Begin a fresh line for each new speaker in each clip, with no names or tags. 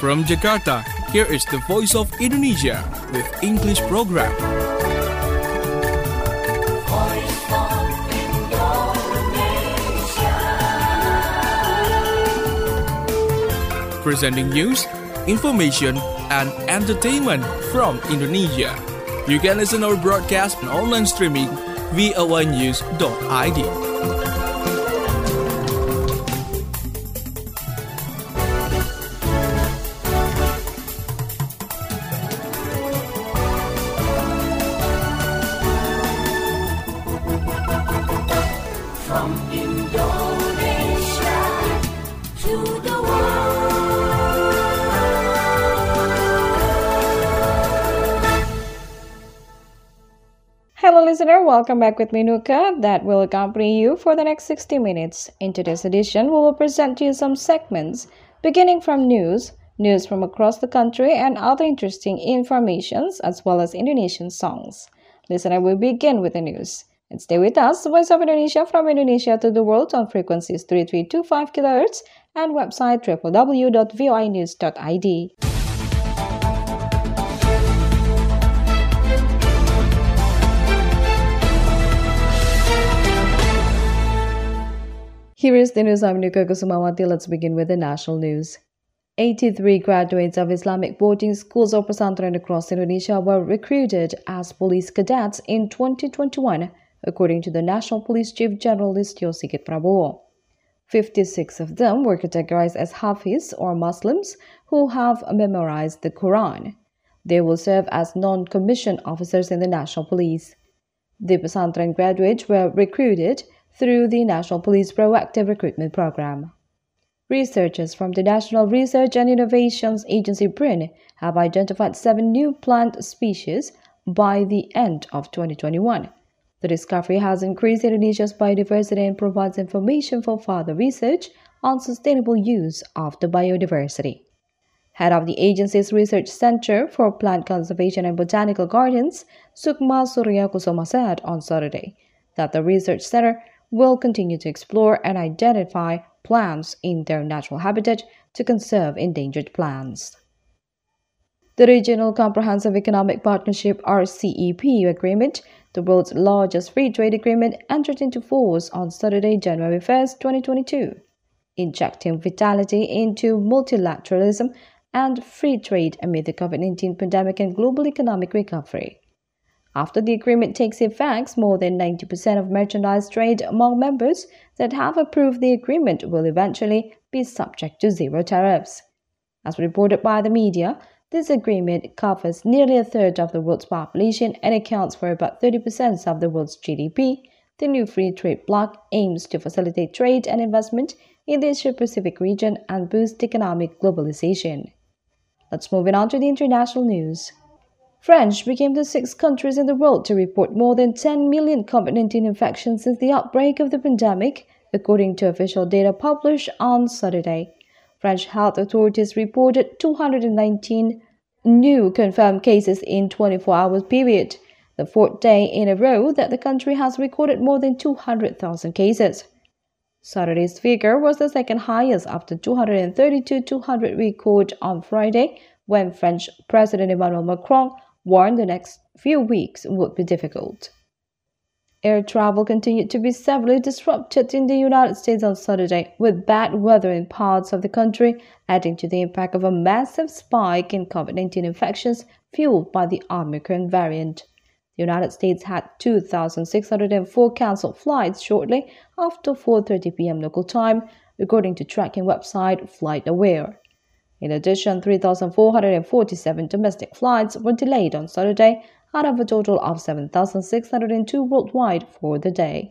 From Jakarta, here is the Voice of Indonesia with English program.
Voice of Indonesia.
Presenting news, information, and entertainment from Indonesia. You can listen our broadcast on online streaming voanews.id.
From Indonesia to the world.
Hello listener, welcome back with me Nuka that will accompany you for the next 60 minutes. In today's edition, we will present to you some segments beginning from news from across the country and other interesting informations as well as Indonesian songs. Listener, we begin with the news. And stay with us, Voice of Indonesia from Indonesia to the world on frequencies 3325 kHz and website www.voanews.id. Here is the news. I'm Nuka Kusumawati. Let's begin with the national news. 83 graduates of Islamic boarding schools or pesantren across Indonesia were recruited as police cadets in 2021, according to the National Police Chief General Listio Sigit Prabowo. 56 of them were categorized as Hafiz or Muslims who have memorized the Quran. They will serve as non-commissioned officers in the National Police. The pesantren graduates were recruited through the National Police Proactive Recruitment Program. Researchers from the National Research and Innovations Agency BRIN have identified 7 new plant species by the end of 2021. The discovery has increased Indonesia's biodiversity and provides information for further research on sustainable use of the biodiversity. Head of the agency's Research Center for Plant Conservation and Botanical Gardens, Sukma Surya Kusuma said on Saturday that the research center will continue to explore and identify plants in their natural habitat to conserve endangered plants. The Regional Comprehensive Economic Partnership RCEP agreement, the world's largest free trade agreement, entered into force on Saturday, January 1st, 2022, injecting vitality into multilateralism and free trade amid the COVID-19 pandemic and global economic recovery. After the agreement takes effect, more than 90% of merchandise trade among members that have approved the agreement will eventually be subject to zero tariffs. As reported by the media, this agreement covers nearly a third of the world's population and accounts for about 30% of the world's GDP. The new free trade bloc aims to facilitate trade and investment in the Asia-Pacific region and boost economic globalization. Let's move on to the international news. France became the 6th country in the world to report more than 10 million COVID-19 infections since the outbreak of the pandemic, according to official data published on Saturday. French health authorities reported 219 new confirmed cases in 24-hour period, the 4th day in a row that the country has recorded more than 200,000 cases. Saturday's figure was the second highest after 232,200 recorded on Friday, when French President Emmanuel Macron warned the next few weeks would be difficult. Air travel continued to be severely disrupted in the United States on Saturday, with bad weather in parts of the country adding to the impact of a massive spike in COVID-19 infections fueled by the Omicron variant. The United States had 2,604 cancelled flights shortly after 4:30 p.m. local time, according to tracking website FlightAware. In addition, 3,447 domestic flights were delayed on Saturday out of a total of 7,602 worldwide for the day.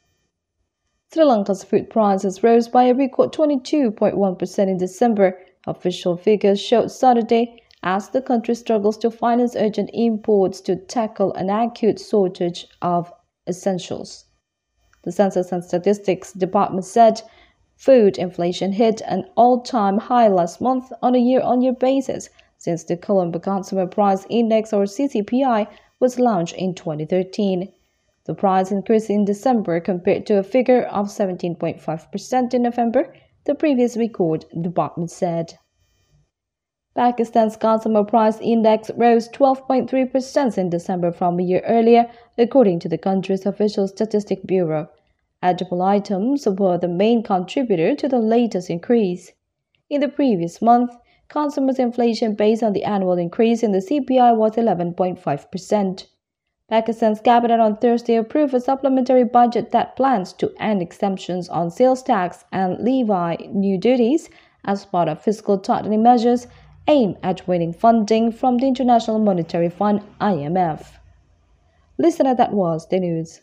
Sri Lanka's food prices rose by a record 22.1% in December, official figures showed Saturday, as the country struggles to finance urgent imports to tackle an acute shortage of essentials. The Census and Statistics Department said food inflation hit an all-time high last month on a year-on-year basis since the Colombo Consumer Price Index or CCPI was launched in 2013. The price increased in December compared to a figure of 17.5% in November, the previous record, the department said. Pakistan's consumer price index rose 12.3% in December from a year earlier, according to the country's official statistics bureau. Edible items were the main contributor to the latest increase. In the previous month, consumers' inflation based on the annual increase in the CPI was 11.5%. Pakistan's cabinet on Thursday approved a supplementary budget that plans to end exemptions on sales tax and levy new duties as part of fiscal tightening measures aimed at winning funding from the International Monetary Fund (IMF). Listener, that was the news.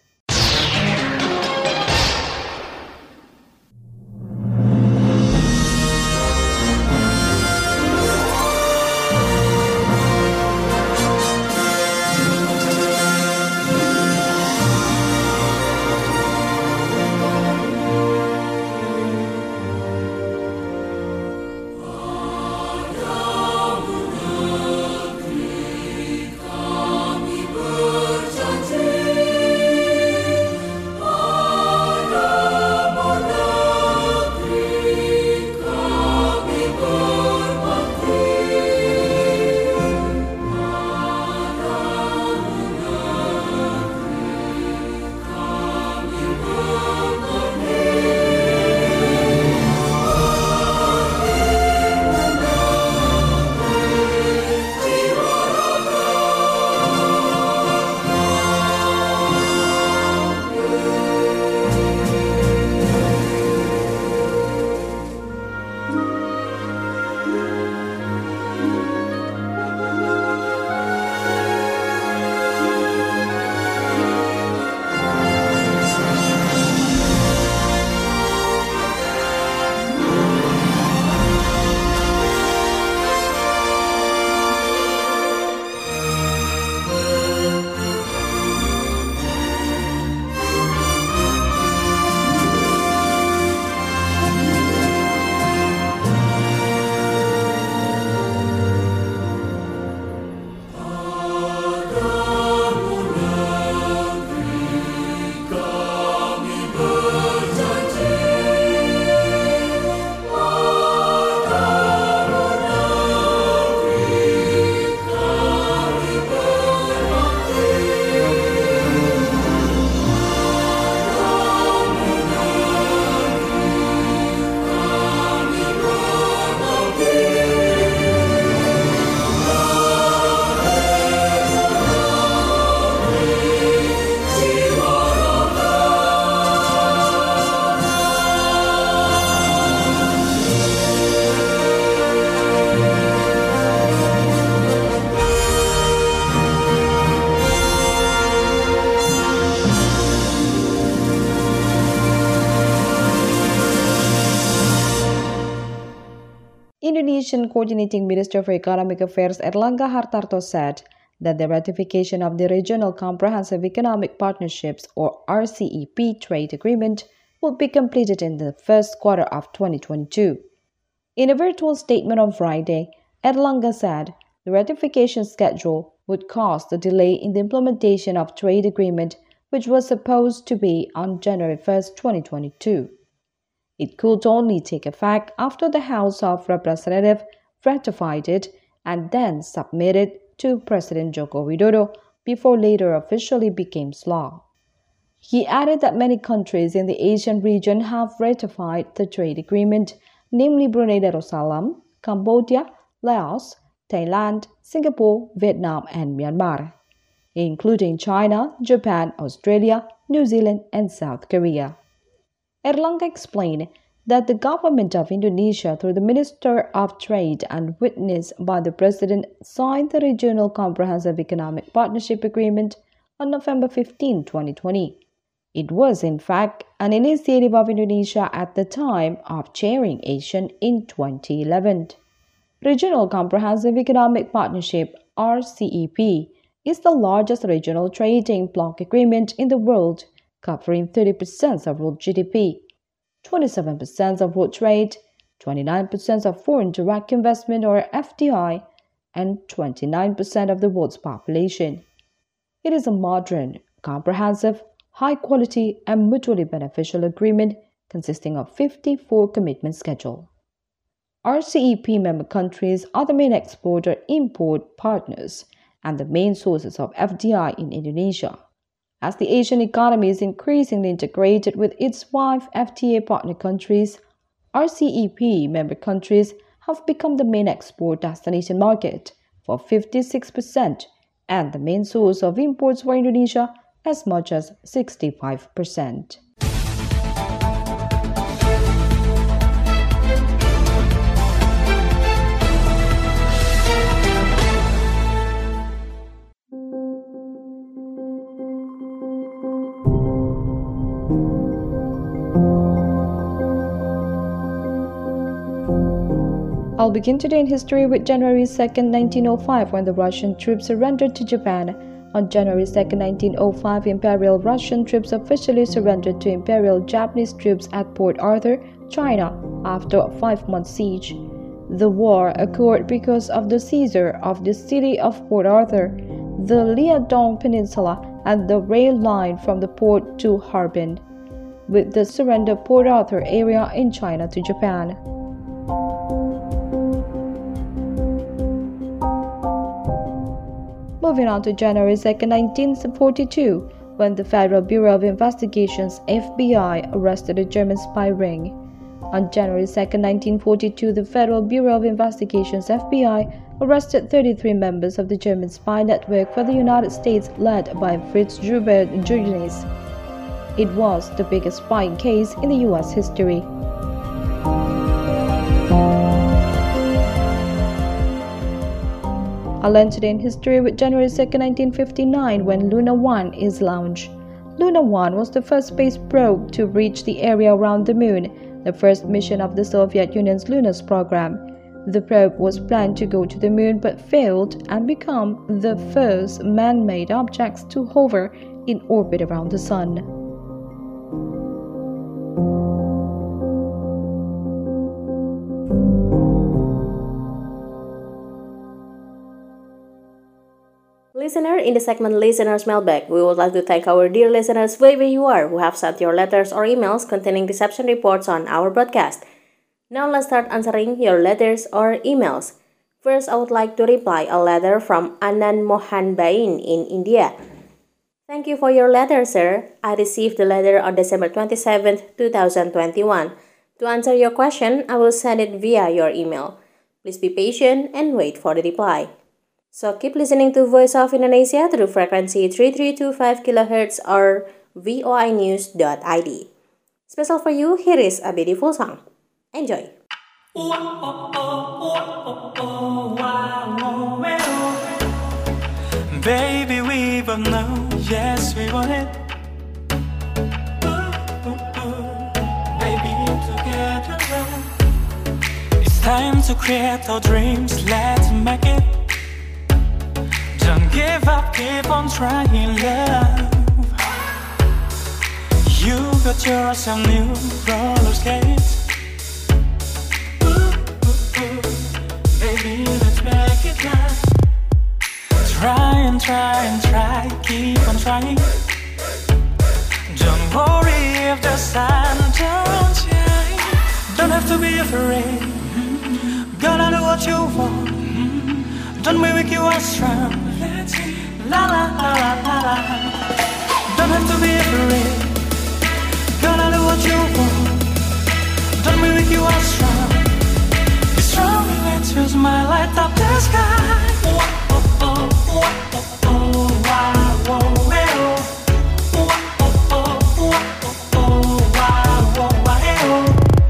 Indonesian Coordinating Minister for Economic Affairs Erlangga Hartarto said that the ratification of the Regional Comprehensive Economic Partnerships or RCEP trade agreement will be completed in the first quarter of 2022. In a virtual statement on Friday, Erlangga said the ratification schedule would cause the delay in the implementation of trade agreement, which was supposed to be on January 1, 2022. It could only take effect after the House of Representatives ratified it and then submitted to President Joko Widodo before later officially became law. He added that many countries in the Asian region have ratified the trade agreement, namely Brunei Darussalam, Cambodia, Laos, Thailand, Singapore, Vietnam, and Myanmar, including China, Japan, Australia, New Zealand, and South Korea. Erlangga explained that the government of Indonesia, through the Minister of Trade and witnessed by the President, signed the Regional Comprehensive Economic Partnership Agreement on November 15, 2020. It was, in fact, an initiative of Indonesia at the time of chairing ASEAN in 2011. Regional Comprehensive Economic Partnership (RCEP) is the largest regional trading bloc agreement in the world, covering 30% of world GDP, 27% of world trade, 29% of foreign direct investment or FDI, and 29% of the world's population. It is a modern, comprehensive, high-quality, and mutually beneficial agreement consisting of 54 commitment schedules. RCEP member countries are the main export-import partners and the main sources of FDI in Indonesia. As the Asian economy is increasingly integrated with its 5 FTA partner countries, RCEP member countries have become the main export destination market for 56% and the main source of imports for Indonesia as much as 65%. I'll begin today in history with January 2nd, 1905, when the Russian troops surrendered to Japan. On January 2nd, 1905, Imperial Russian troops officially surrendered to Imperial Japanese troops at Port Arthur, China, after a 5-month siege. The war occurred because of the seizure of the city of Port Arthur, the Liaodong Peninsula, and the rail line from the port to Harbin, with the surrender of Port Arthur area in China to Japan. Moving on to January 2nd, 1942, when the Federal Bureau of Investigations (FBI) arrested a German spy ring. On January 2nd, 1942, the Federal Bureau of Investigations (FBI) arrested 33 members of the German spy network for the United States led by Fritz Joubert Junius. It was the biggest spying case in the U.S. history. I'll end today in history with January 2nd, 1959, when Luna 1 is launched. Luna 1 was the first space probe to reach the area around the Moon, the first mission of the Soviet Union's Lunar program. The probe was planned to go to the Moon but failed and become the first man-made objects to hover in orbit around the Sun.
Listener, in the segment Listener's Mailbag, we would like to thank our dear listeners wherever you are who have sent your letters or emails containing reception reports on our broadcast. Now let's start answering your letters or emails. First, I would like to reply a letter from Anand Mohan Bain in India. Thank you for your letter, sir. I received the letter on December 27th, 2021. To answer your question, I will send it via your email. Please be patient and wait for the reply. So keep listening to Voice of Indonesia through frequency 3325 kHz or voinews.id. Special for you, here is a beautiful song. Enjoy!
Baby, we both know, yes, we want it. Baby, together it's time to create our dreams, let's make it. Don't give up, keep on trying, love. You got yourself new roller skates. Baby, let's make it last. Try and try and try, keep on trying. Don't worry if the sun don't shine. Don't have to be afraid. Gonna do what you want. Don't be weak, you are strong. La la la la la la. Don't have to be afraid. Gonna do what you want. Don't be weak, you are strong. Be strong, let your smile light up the sky. Oh oh oh oh oh wow oh oh. Oh oh oh oh oh wow oh wow.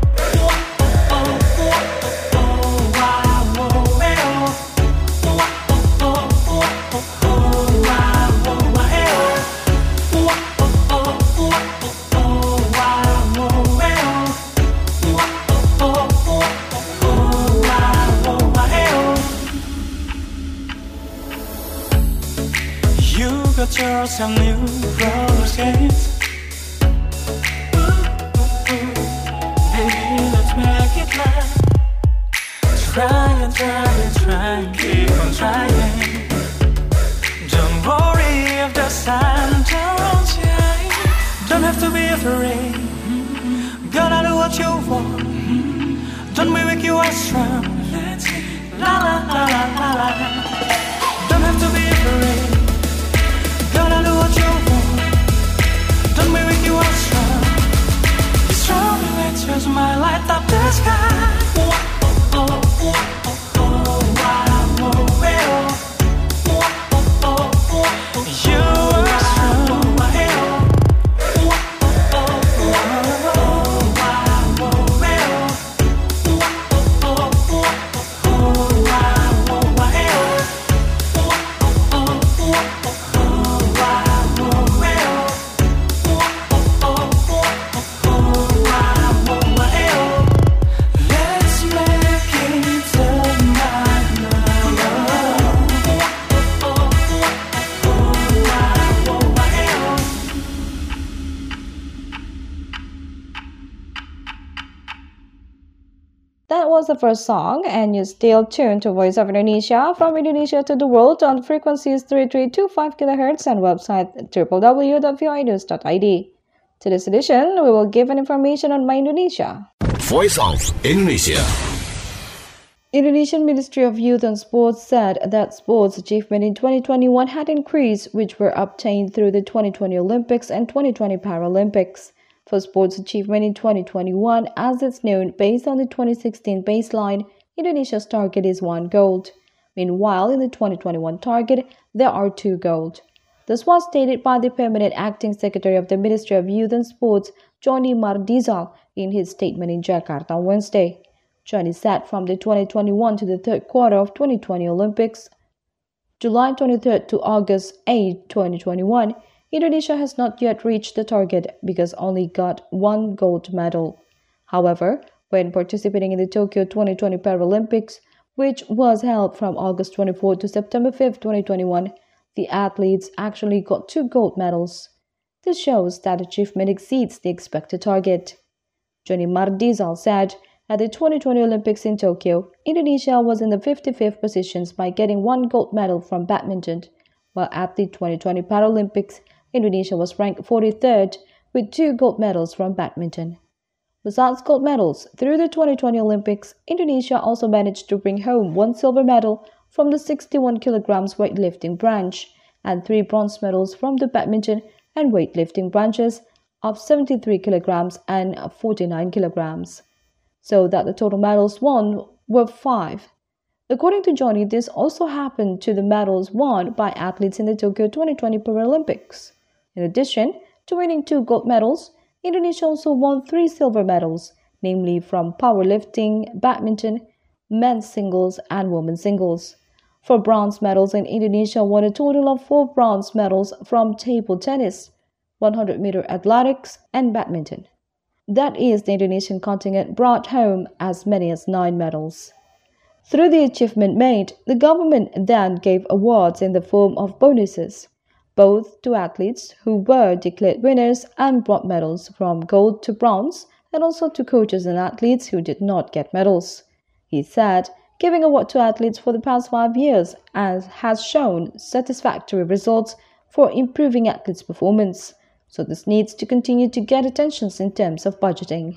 Got yourself new roller skates. Baby, let's make it last. Try and try and try, keep on trying. Don't worry if the sun don't shine. Don't have to be afraid. Gonna do what you want. Don't be weak, you are strong. La la la la la la. Don't have to be afraid. Gotta do what you want. Don't be weak, you are strong. Be strong and let your smile light up the sky. Oh, oh, oh, oh, oh, oh, wow, oh, well. Oh, oh, oh, oh, you are strong.
That was the first song, and you're still tuned to Voice of Indonesia from Indonesia to the world on frequencies 3325 kHz and website www.voinews.id. Today's edition, we will give an information on My Indonesia.
Voice of Indonesia.
Indonesian Ministry of Youth and Sports said that sports achievement in 2021 had increased, which were obtained through the 2020 Olympics and 2020 Paralympics. For sports achievement in 2021, as it's known based on the 2016 baseline, Indonesia's target is 1 gold. Meanwhile, in the 2021 target, there are 2 gold. This was stated by the Permanent Acting Secretary of the Ministry of Youth and Sports, Johnny Mardizal, in his statement in Jakarta on Wednesday. Johnny said from the 2021 to the third quarter of 2020 Olympics, July 23rd to August 8, 2021, Indonesia has not yet reached the target because only got 1 gold medal. However, when participating in the Tokyo 2020 Paralympics, which was held from August 24 to September 5, 2021, the athletes actually got 2 gold medals. This shows that achievement exceeds the expected target. Johnny Mardizal said, at the 2020 Olympics in Tokyo, Indonesia was in the 55th positions by getting 1 gold medal from badminton, while at the 2020 Paralympics, Indonesia was ranked 43rd with 2 gold medals from badminton. Besides gold medals, through the 2020 Olympics, Indonesia also managed to bring home 1 silver medal from the 61 kilograms weightlifting branch and 3 bronze medals from the badminton and weightlifting branches of 73 kilograms and 49 kilograms, so that the total medals won were 5. According to Johnny, this also happened to the medals won by athletes in the Tokyo 2020 Paralympics. In addition to winning 2 gold medals, Indonesia also won 3 silver medals, namely from powerlifting, badminton, men's singles, and women's singles. For bronze medals, Indonesia won a total of 4 bronze medals from table tennis, 100-meter athletics, and badminton. That is, the Indonesian contingent brought home as many as 9 medals. Through the achievement made, the government then gave awards in the form of bonuses, both to athletes who were declared winners and brought medals from gold to bronze, and also to coaches and athletes who did not get medals. He said, giving award to athletes for the past 5 years has shown satisfactory results for improving athletes' performance. So this needs to continue to get attention in terms of budgeting.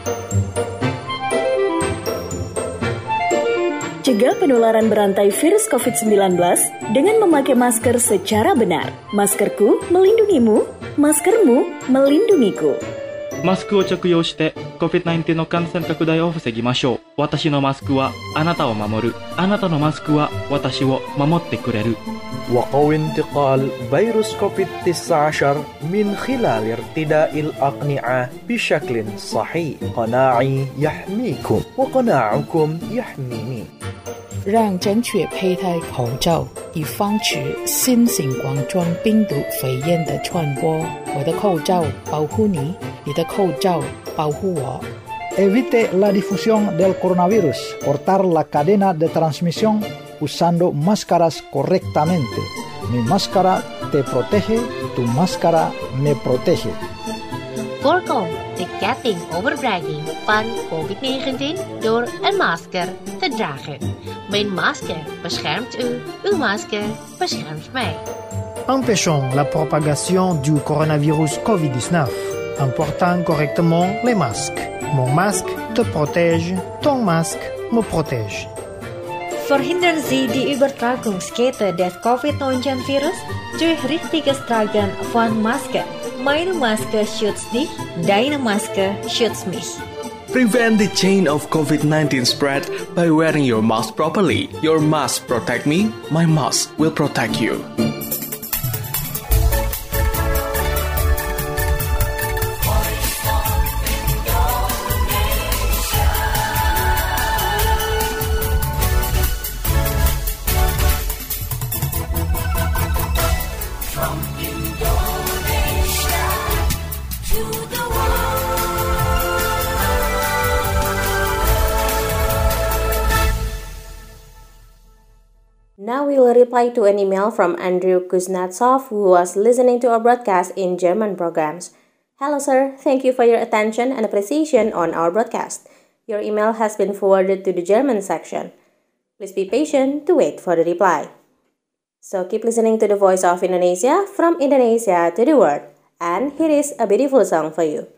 Cegah penularan berantai virus COVID-19 dengan memakai masker secara benar. Maskerku melindungimu, maskermu melindungiku.
マスクを着用して COVID-19 の感染拡大を防ぎましょう。私のマスクはあなたを守る。あなたのマスクは私を守ってくれる。
وقوي انتقال فيروس كوفيد-19 من خلال ارتداء الأقنعة بشكل صحيح. قناعي يحميكم وقناعكم يحميني.
让正确佩戴口罩，以防止新型冠状病毒肺炎的传播。我的口罩保护你，你的口罩保护我。
Evite la difusión del coronavirus. Cortar la cadena de transmisión usando máscaras correctamente. Mi máscara te protege, tu máscara me protege.
Voorkom de ketting overbrenging van COVID-19 door een masker te dragen. Mijn masker beschermt u, uw masker beschermt mij.
Empêchons la propagation du coronavirus COVID-19 en portant correctement les masques. Mon masque te protège, ton masque me protège.
Verhindern Sie die Übertragungskette des Covid-19-Virus durch richtiges Tragen von Maske. Meine Maske schützt dich, deine Maske schützt mich.
Prevent the chain of COVID-19 spread by wearing your mask properly. Your mask protect me, my mask will protect you.
Now we will reply to an email from Andrew Kuznetsov, who was listening to our broadcast in German programs. Hello sir, thank you for your attention and appreciation on our broadcast. Your email has been forwarded to the German section. Please be patient to wait for the reply. So keep listening to the Voice of Indonesia from Indonesia to the world. And here is a beautiful song for you.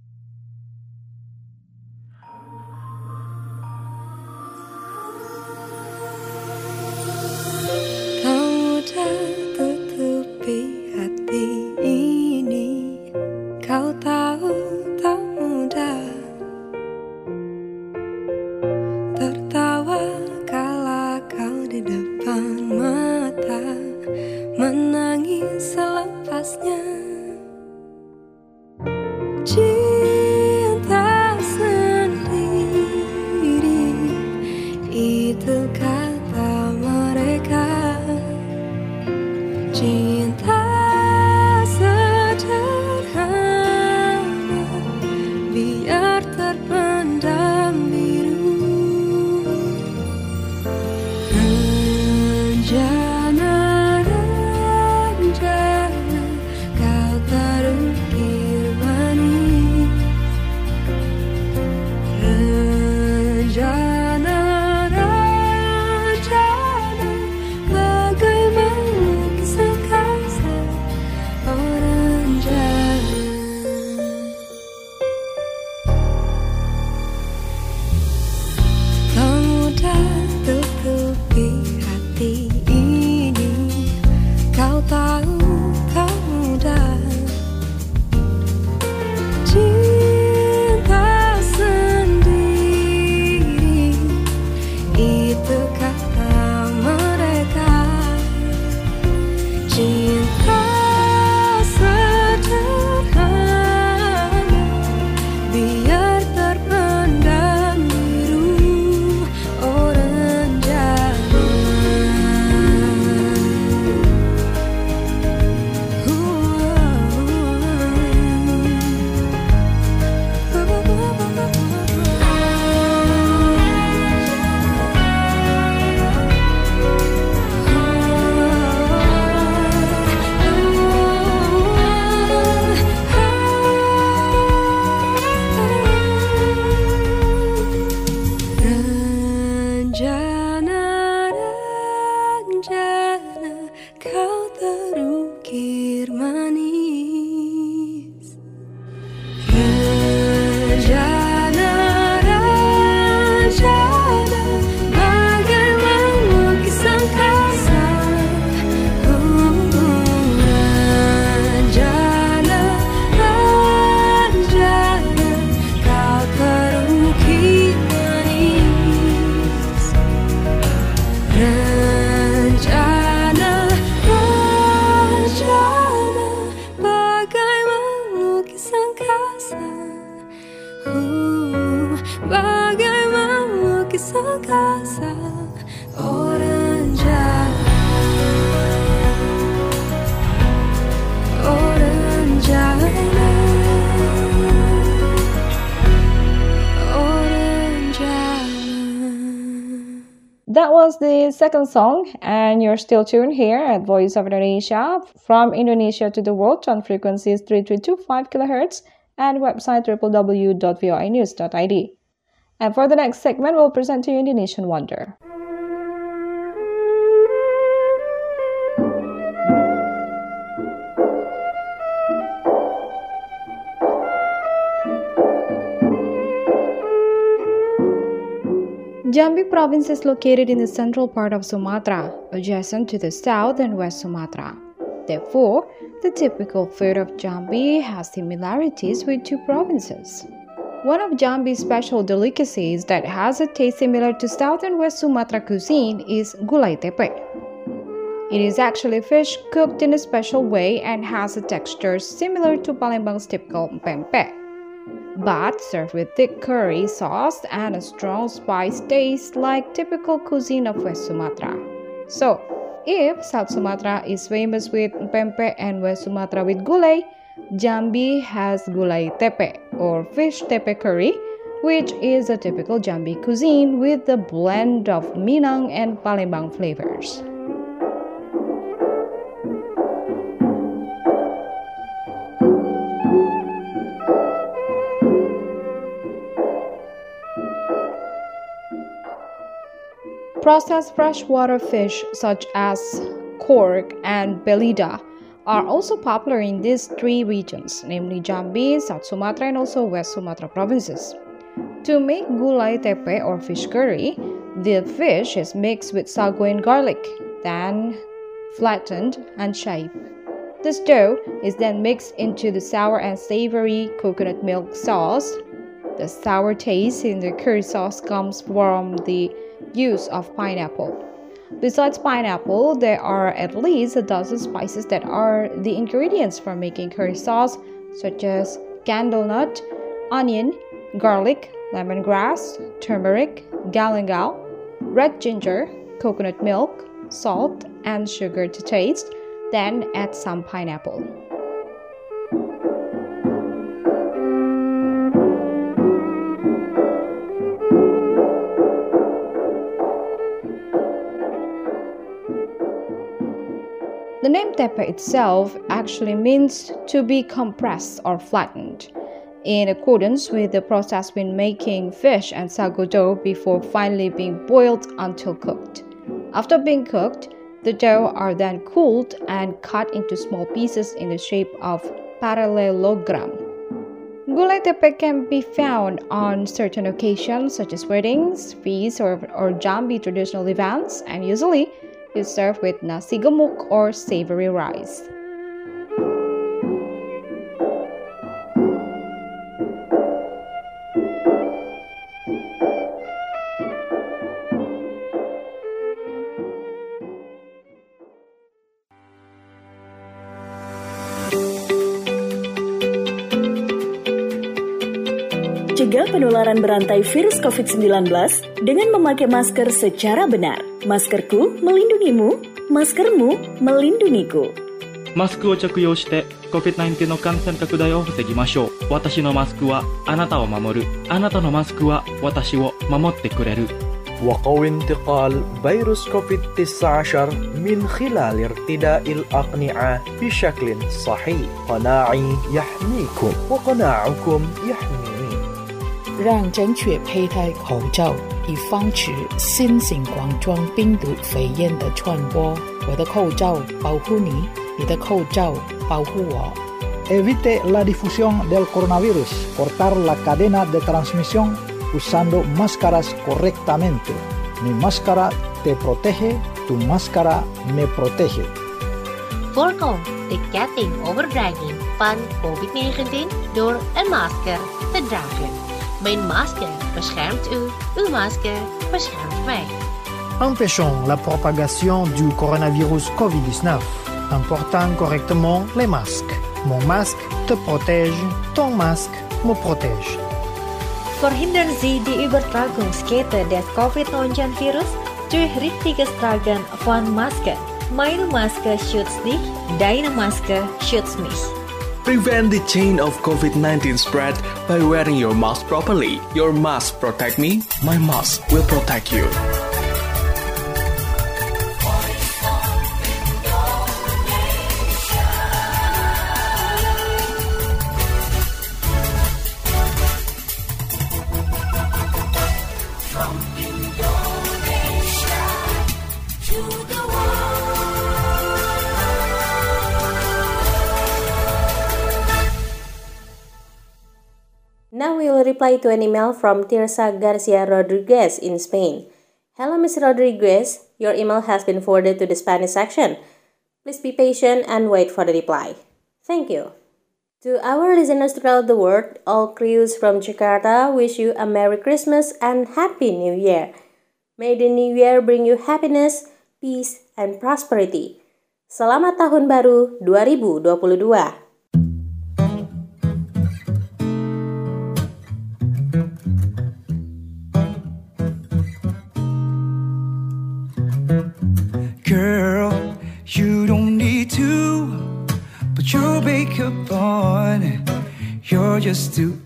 That was the second song, and you're still tuned here at Voice of Indonesia from Indonesia to the world on frequencies 3325 kHz and website www.voinews.id. And for the next segment, we'll present to you Indonesian Wonder. Jambi province is located in the central part of Sumatra, adjacent to the south and west Sumatra. Therefore, the typical food of Jambi has similarities with two provinces. One of Jambi's special delicacies that has a taste similar to South and West Sumatra cuisine is gulai tepe. It is actually fish cooked in a special way and has a texture similar to Palembang's typical pempek, but served with thick curry sauce and a strong spice taste like typical cuisine of West Sumatra. So, if South Sumatra is famous with pempek and West Sumatra with gulai, Jambi has gulai tepe or fish tepe curry, which is a typical Jambi cuisine with a blend of Minang and Palembang flavors. Processed freshwater fish such as cork and belida are also popular in these three regions, namely Jambi, South Sumatra, and also West Sumatra provinces. To make gulai tepe or fish curry, the fish is mixed with sago and garlic, then flattened and shaved. This dough is then mixed into the sour and savory coconut milk sauce. The sour taste in the curry sauce comes from the use of pineapple. Besides pineapple, there are at least a dozen spices that are the ingredients for making curry sauce, such as candlenut, onion, garlic, lemongrass, turmeric, galangal, red ginger, coconut milk, salt, and sugar to taste. Then add some pineapple. The name tepe itself actually means to be compressed or flattened, in accordance with the process when making fish and sago dough before finally being boiled until cooked. After being cooked, the dough are then cooled and cut into small pieces in the shape of parallelogram. Gulai tepe can be found on certain occasions such as weddings, feasts, or Jambi traditional events, and usually is served with nasi gemuk or savory rice.
Cegah penularan berantai virus COVID-19 dengan memakai masker secara benar. Maskerku melindungimu, maskermu melindungiku.
マスクを着用して COVID-19 の感染拡大を防ぎましょう。私のマスクはあなたを守る。あなたのマスクは私を守ってくれる。
وقوي انتقال فيروس كوفيد-19 من خلال ارتداء الأقنعة بشكل صحيح. قناعي يحميكم وقناعكم يحميني.
让正确佩戴口罩，以防止新型冠状病毒肺炎的传播。我的口罩保护你，你的口罩保护我。
Evite la difusión del coronavirus. Cortar la cadena de transmisión usando máscaras correctamente. Mi máscara te protege, tu máscara me protege.
Voorkom de ketting overdraging van COVID-19 door een masker te dragen. Mijn masker beschermt u, uw masker beschermt mij.
Empêchons la propagation du coronavirus COVID-19 en portant correctement les masques. Mon masque te protège, ton masque me protège.
Verhindern Sie die Übertragungskette des Covid-19-Virus durch richtiges Tragen von Masken. Meine Maske schützt dich, deine Maske schützt mich.
Prevent the chain of COVID-19 spread by wearing your mask properly. Your mask protect me, my mask will protect you.
now we will reply to an email from Tirsa Garcia Rodriguez in Spain. Hello, Ms. Rodriguez. Your email has been forwarded to the Spanish section. Please be patient and wait for the reply. Thank you. To our listeners throughout the world, all crews from Jakarta wish you a Merry Christmas and Happy New Year. May the New Year bring you happiness, peace, and prosperity. Selamat Tahun Baru 2022.
Girl, you don't need to put your makeup on. You're just too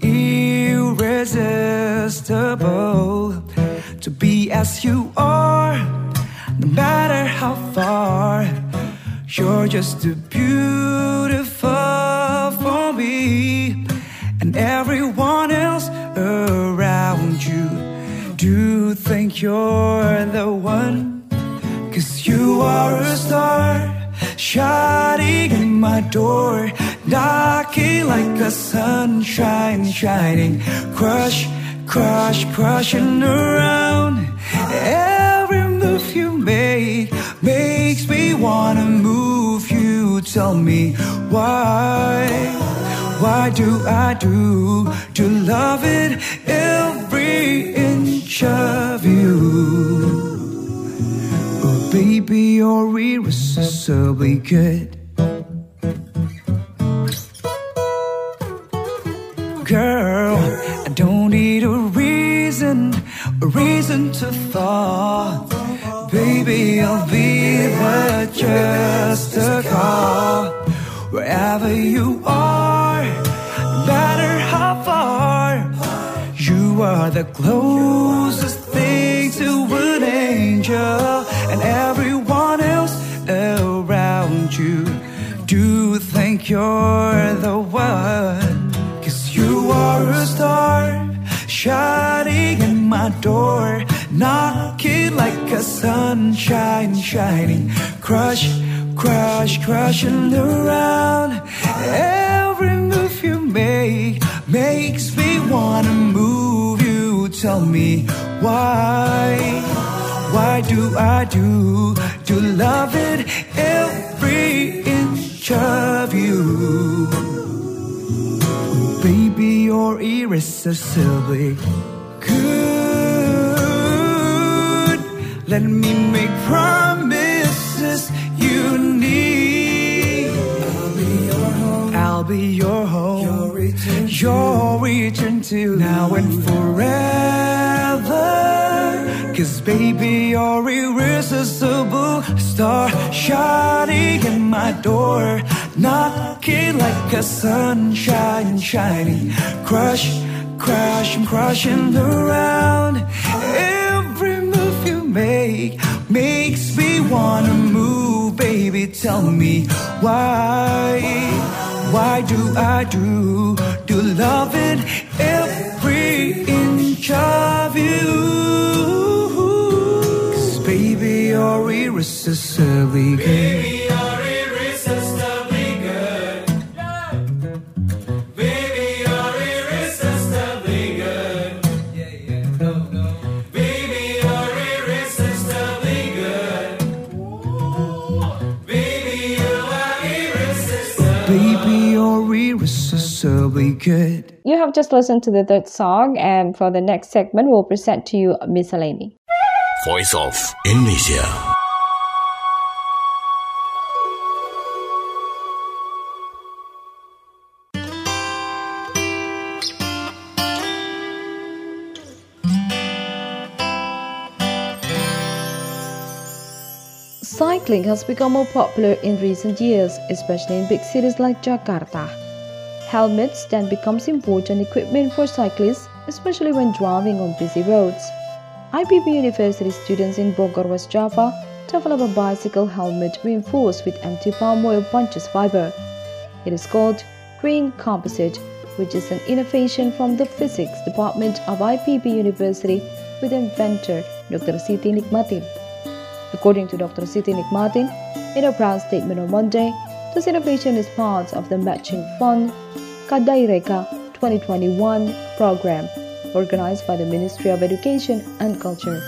irresistible to be as you are, no matter how far. You're just too beautiful for me and everyone else around you. Do think you're the one? 'Cause you are a star, shining in my door, knocking like a sunshine shining, crushing around. Every move you make makes me wanna move you. Tell me why do I do to love it every inch of you? Baby, you're irresistibly good. Girl, I don't need a reason to thought. Baby, I'll be there just a call. Wherever you are, no matter how far, you are the closest thing to an angel. And everyone else around you do think you're the one. 'Cause you are a star, shining in my door, knocking like a sunshine shining, crushing around. Every move you make makes me wanna move you. Tell me why do I do to love it every inch of you? Baby, you're irresistibly good. Let me make promises you need. I'll be your home, your return to now and forever. 'Cause baby, you're irresistible star, shining in my door, knocking like a sunshine shining, crushing around. Every move you make makes me wanna move. Baby, tell me why do I do to love it every inch of you? Baby, you're irresistibly good. Baby, you're irresistibly good. Baby, you're irresistibly good. Baby, you're irresistibly good. Baby, you are irresistible. Baby, you're irresistibly good.
You have just listened to the third song, and for the next segment, we'll present to you Miscellany.
Voice of Indonesia.
Cycling has become more popular in recent years, especially in big cities like Jakarta. Helmets then becomes important equipment for cyclists, especially when driving on busy roads. IPB University students in Bogor, West Java developed a bicycle helmet reinforced with anti-palm oil bunches fiber. It is called Green Composite, which is an innovation from the physics department of IPB University with inventor Dr. Siti Nikmatin. According to Dr. Siti Nikmatin, in a proud statement on Monday, this innovation is part of the Matching Fund Kadai Reka 2021 program organized by the Ministry of Education and Culture.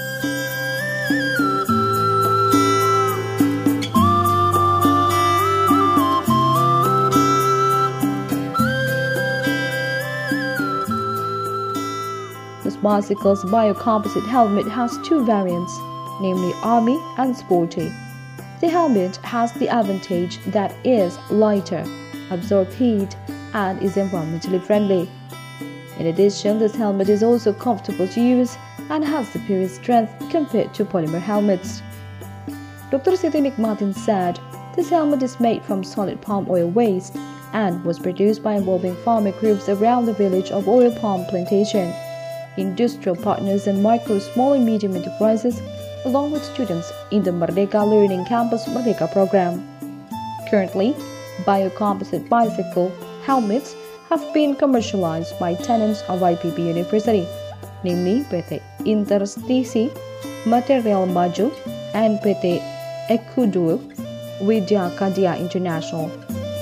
This bicycle's biocomposite helmet has two variants, namely Army and Sporty. The helmet has the advantage that is lighter, absorbs heat, and is environmentally friendly. In addition, this helmet is also comfortable to use and has superior strength compared to polymer helmets. Dr. Siti Nikmatin said, this helmet is made from solid palm oil waste and was produced by involving farmer groups around the village of oil palm plantation, industrial partners and micro, small and medium enterprises, along with students in the Merdeka Learning Campus Merdeka program. Currently, biocomposite bicycle helmets have been commercialized by tenants of IPB University, namely PT Interstisi Material Maju and PT Ekudu Widya Kadia International.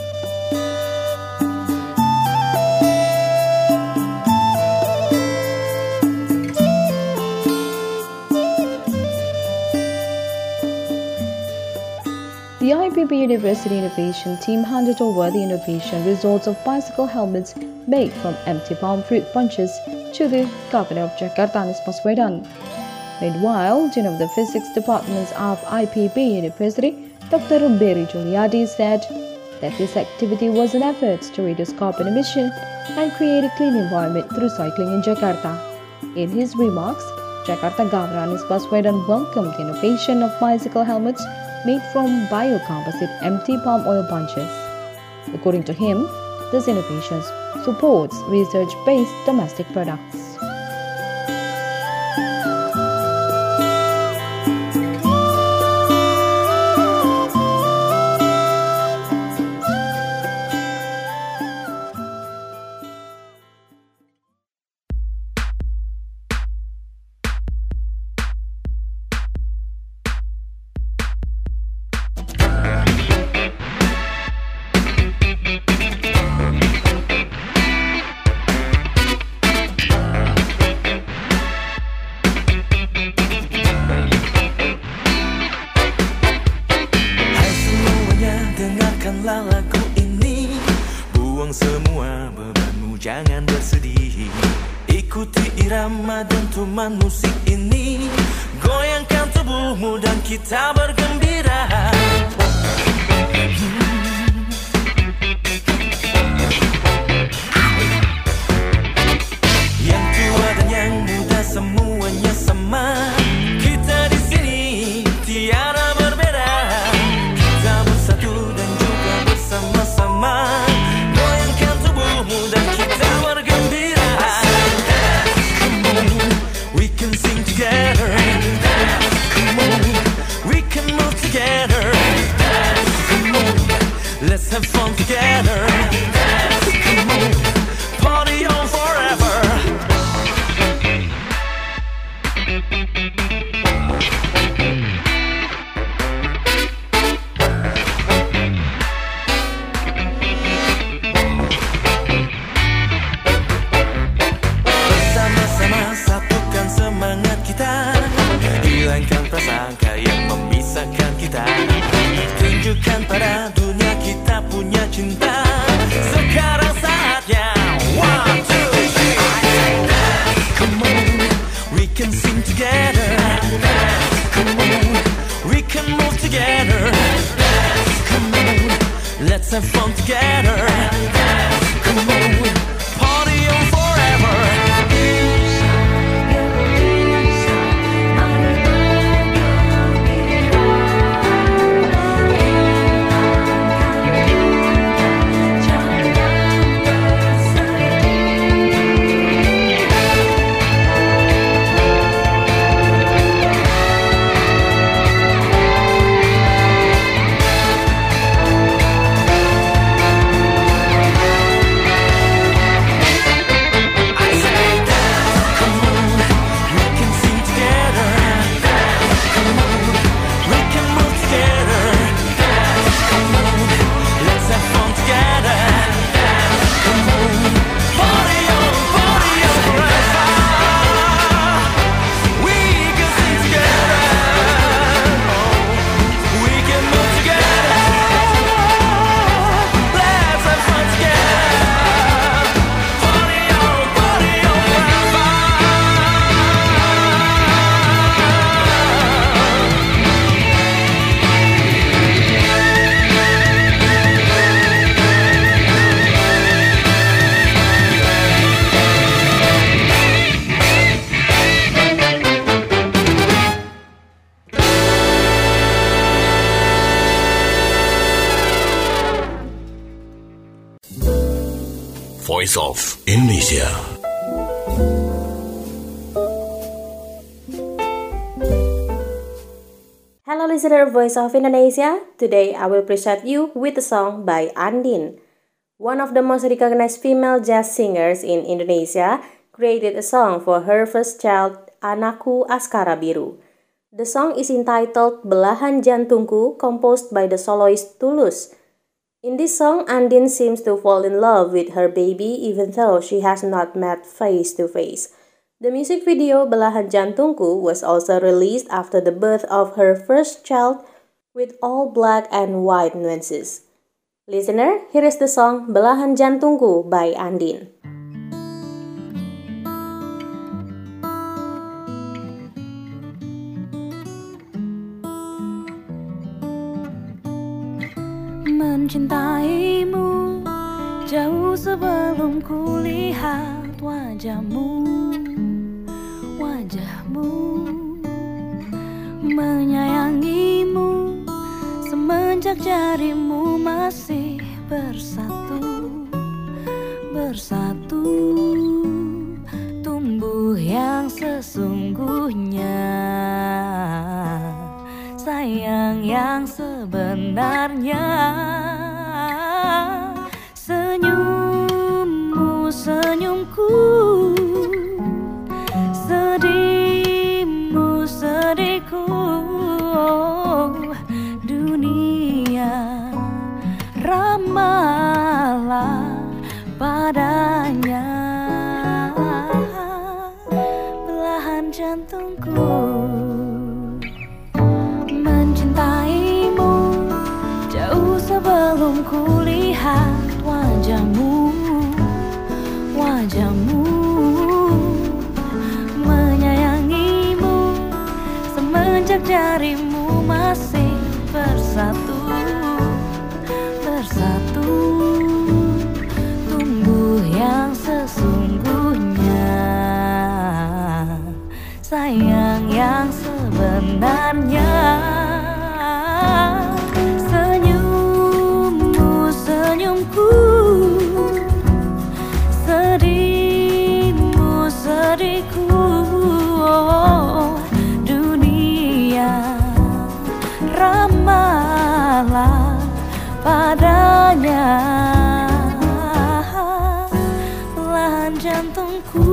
The IPB University Innovation Team handed over the innovation results of bicycle helmets made from empty palm fruit bunches to the Governor of Jakarta, Anies Baswedan. Meanwhile, Dean of the Physics Departments of IPB University, Dr. Berry Juliadi, said that this activity was an effort to reduce carbon emission and create a clean environment through cycling in Jakarta. In his remarks, Jakarta Governor Anies Baswedan welcomed the innovation of bicycle helmets made from biocomposite empty palm oil bunches. According to him, this innovation supports research-based domestic products.
Lagu ini, buang semua bebanmu, jangan bersedih. Ikuti irama dentuman musik ini, goyangkan tubuhmu dan kita bergembira. Yang tua dan yang muda semuanya sama. Kita di sini tiada berbeda. Kita bersatu dan juga bersama-sama. Goyangkan tubuhmu dan kita bergembira. Come on, we can sing together. Come on, we can move together. Come on,
Voice of Indonesia.
Hello listener Voice of Indonesia. Today I will present you with a song by Andin. One of the most recognized female jazz singers in Indonesia created a song for her first child, Anakku Askara Biru. The song is entitled Belahan Jantungku, composed by the soloist Tulus. In this song, Andin seems to fall in love with her baby even though she has not met face to face. The music video Belahan Jantungku was also released after the birth of her first child with all black and white nuances. Listener, here is the song Belahan Jantungku by Andin.
Mencintaimu jauh sebelum kulihat wajahmu, menyayangimu semenjak jarimu masih bersatu, tumbuh yang sesungguhnya, sayang yang sebenarnya. Senyummu senyumku, sedihmu sedihku, dunia ramalah padanya. Belahan jantungku mencintaimu jauh sebelum kulihat wajahmu, menyayangimu semenjak jarimu masih bersatu, tumbuh yang sesungguhnya, sayang yang sebenarnya. Senyummu senyumku, sedihmu sedihku, dunia ramalah padanya. Belahan jantungku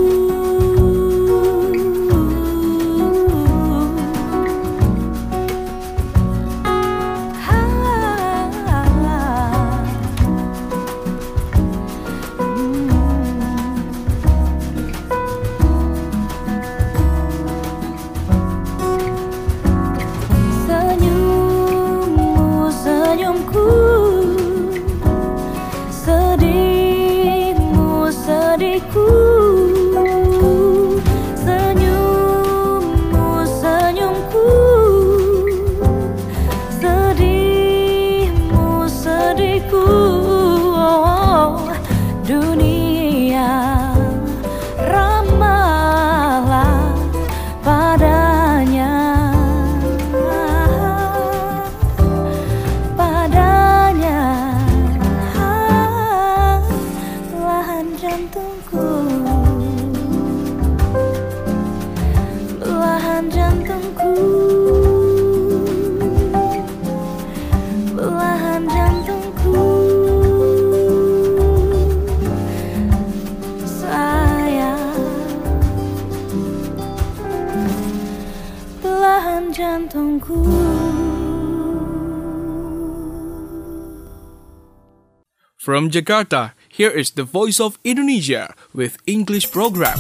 From Jakarta, here is the Voice of Indonesia with English program.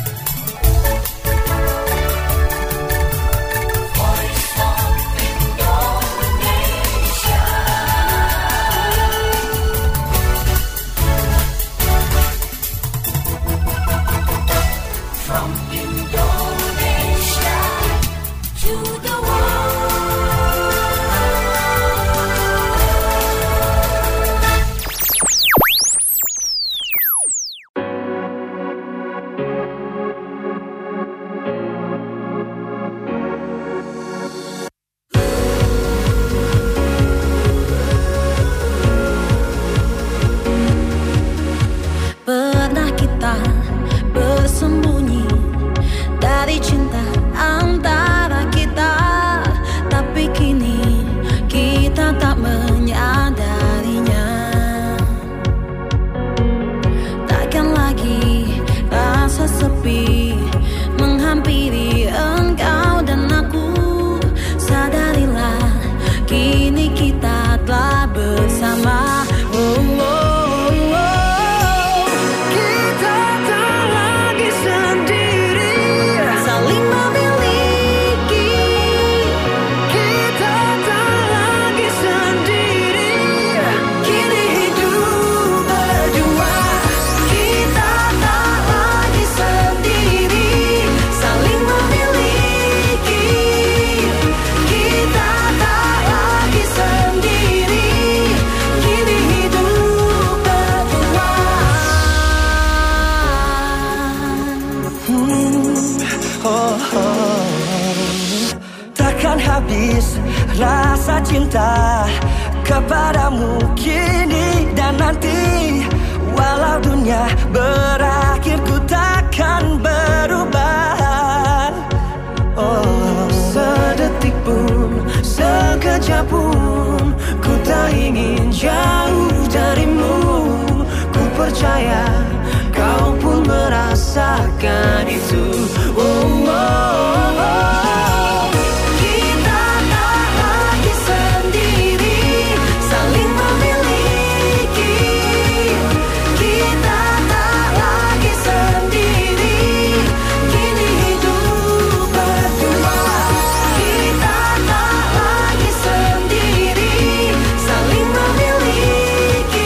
rasa cinta kepadamu kini dan nanti. Walau dunia berakhir ku takkan berubah. Oh, sedetik pun, sekejap pun ku tak ingin jauh darimu. Ku percaya kau pun merasakan itu. Oh, oh, oh. Kita tak lagi sendiri, saling memiliki. Kita tak lagi sendiri, kini hidup berdua. Kita tak lagi sendiri, saling memiliki.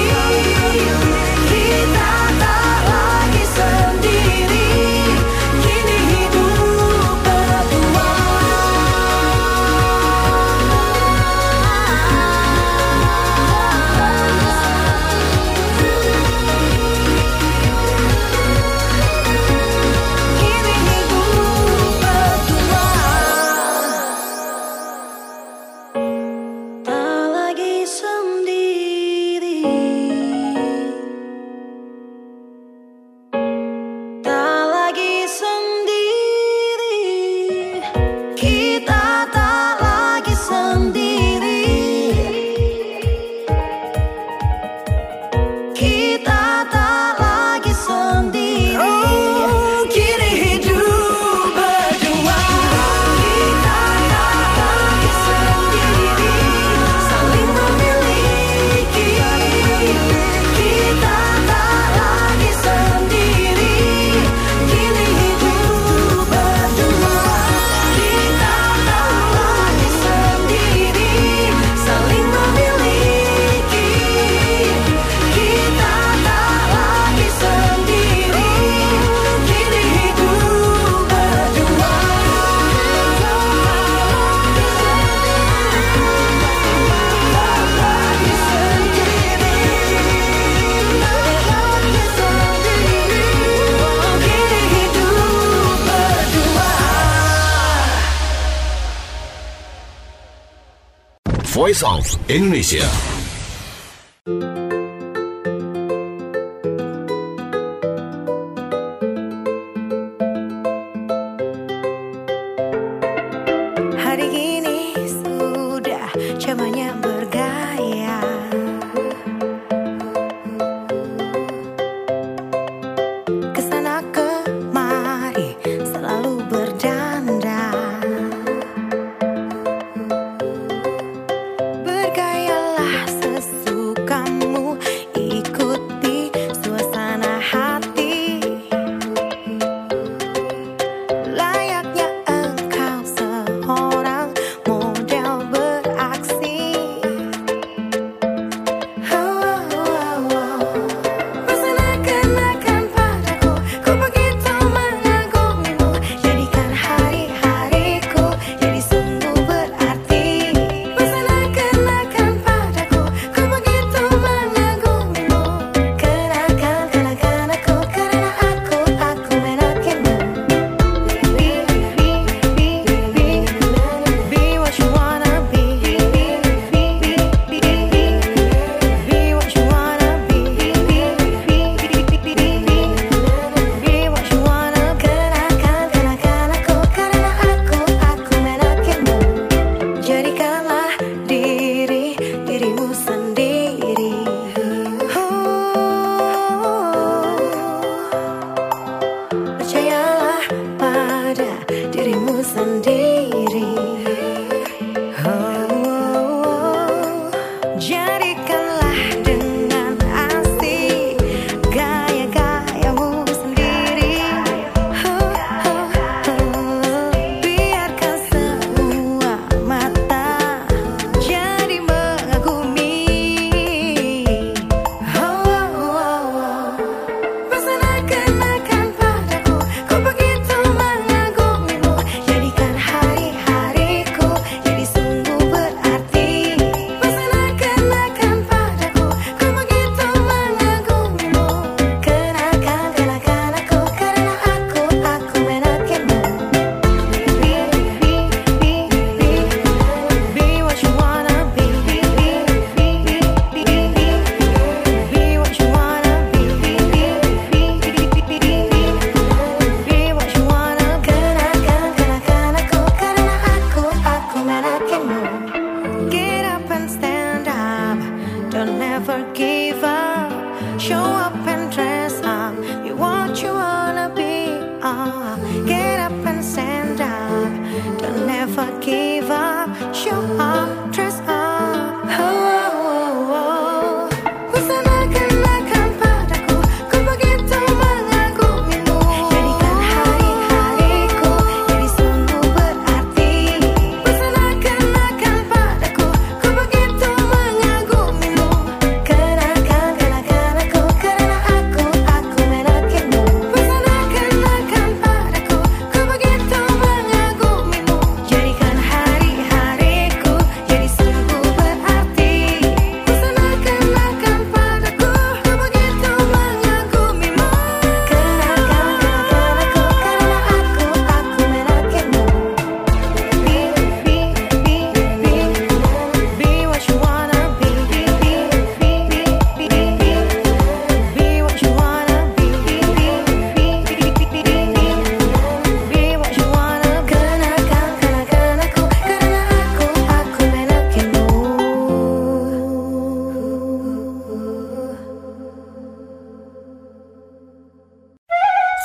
Kita tak lagi sendiri, kini hidup berdua. Kini hidup berdua. Tak lagi sendiri, tak lagi sendiri. Kita tak lagi sendiri. Kita tak lagi sendiri. Oh, kini hidup berdua. Kita tak lagi sendiri, saling memiliki. Kita tak lagi sendiri, kini hidup berdua. Kita tak lagi sendiri, saling memiliki. Kita tak lagi sendiri, kini hidup berdua.
Voice of Indonesia.
Hari ini sudah zamannya bergaya. Kesana kemari selalu berdandan. Bergayalah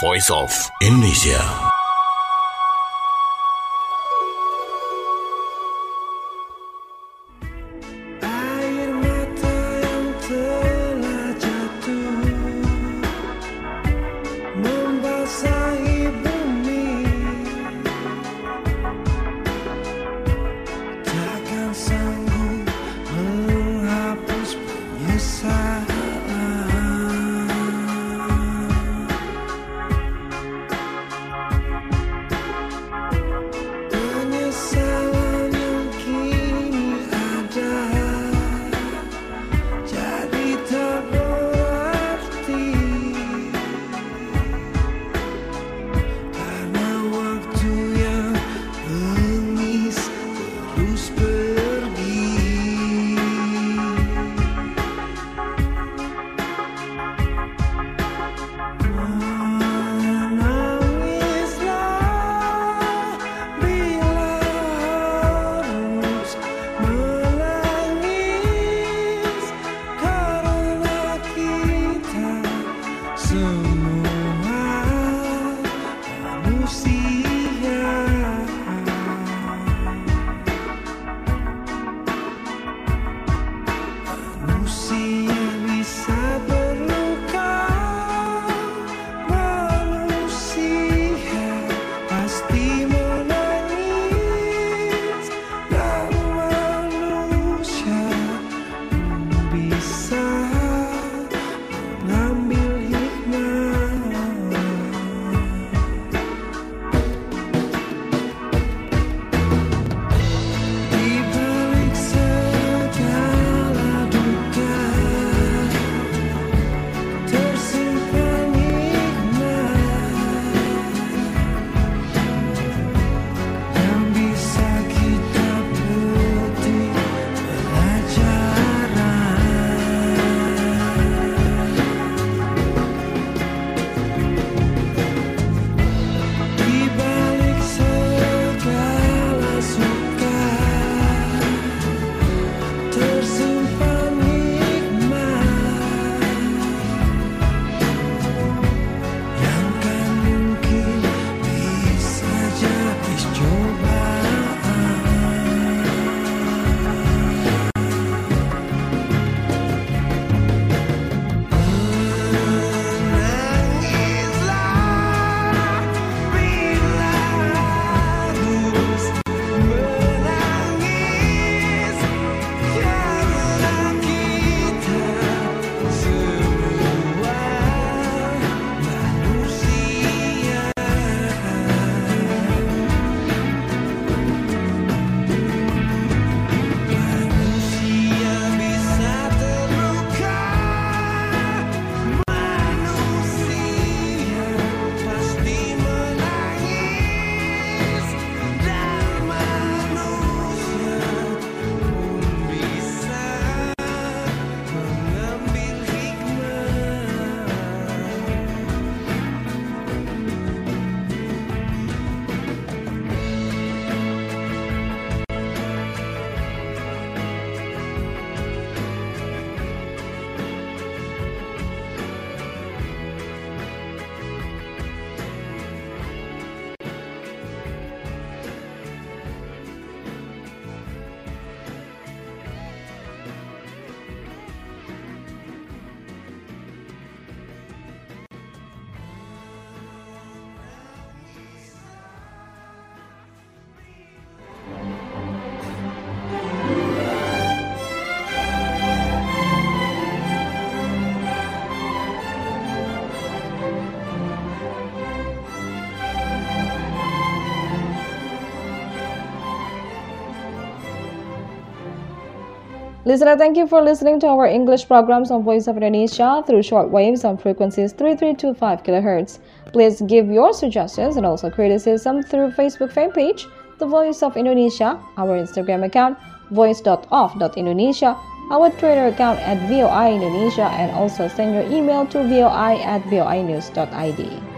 Voice of Indonesia.
Listener, thank you for listening to our English programs on Voice of Indonesia through shortwaves on frequencies 3325 kHz. Please give your suggestions and also criticism through Facebook fan page, The Voice of Indonesia, our Instagram account, voice.of.indonesia, our Twitter account @VOI Indonesia, and also send your email to voi@voinews.id.